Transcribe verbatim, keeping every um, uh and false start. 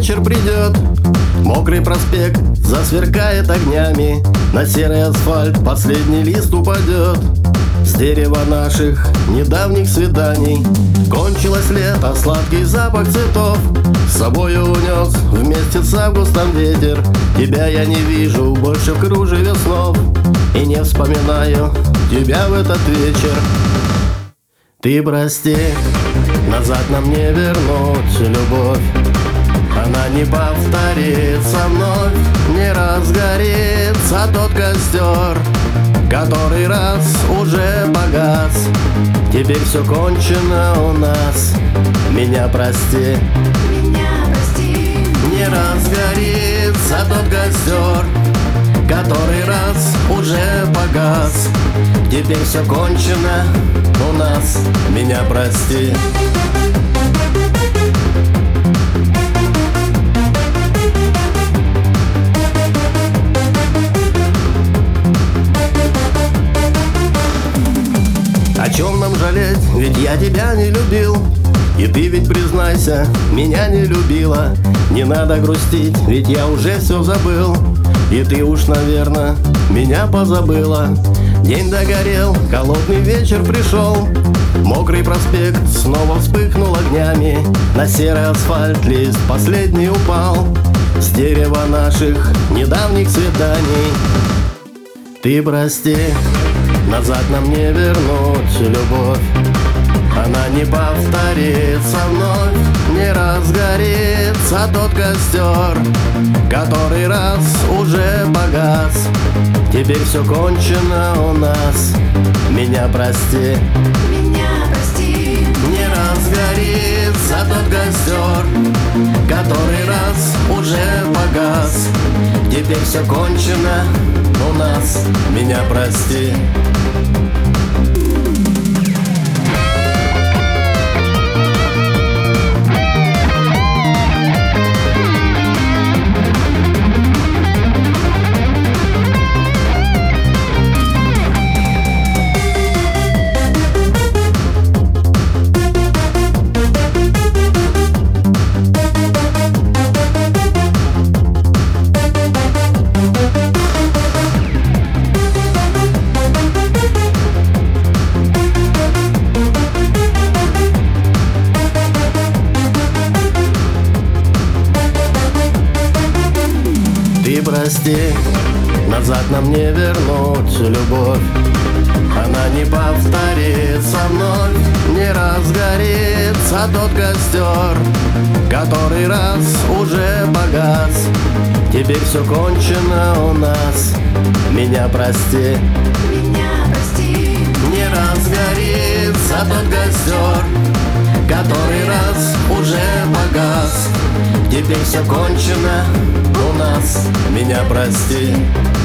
вечер придет, мокрый проспект засверкает огнями, на серый асфальт последний лист упадет. С дерева наших недавних свиданий кончилось лето, сладкий запах цветов с собою унес вместе с августом ветер. Тебя я не вижу больше в кружеве снов, и не вспоминаю тебя в этот вечер. Ты прости, назад нам не вернуть любовь, она не повторится вновь, не разгорится тот костер, который раз уже погас. Теперь все кончено у нас, меня прости, меня прости. не разгорится тот костер, который раз уже погас. Теперь все кончено у нас, меня прости. О чем нам жалеть, ведь я тебя не любил, и ты ведь, признайся, меня не любила. Не надо грустить, ведь я уже все забыл, и ты уж, наверное, меня позабыла. День догорел, холодный вечер пришел, мокрый проспект снова вспыхнул огнями, на серый асфальт лист последний упал с дерева наших недавних свиданий. Ты прости, назад нам не вернуть любовь, она не повторится вновь, не разгорится тот костер, который раз уже погас. Теперь все кончено у нас, меня прости, Меня прости. не разгорится тот костер, который раз уже погас. Теперь все кончено у нас, меня прости. Ты прости, назад нам не вернуть любовь, она не повторится вновь, не разгорится тот костер, который раз уже погас. Теперь все кончено у нас, меня прости, Меня прости. не разгорится тот костер, который раз уже погас. Теперь все кончено у нас, меня прости.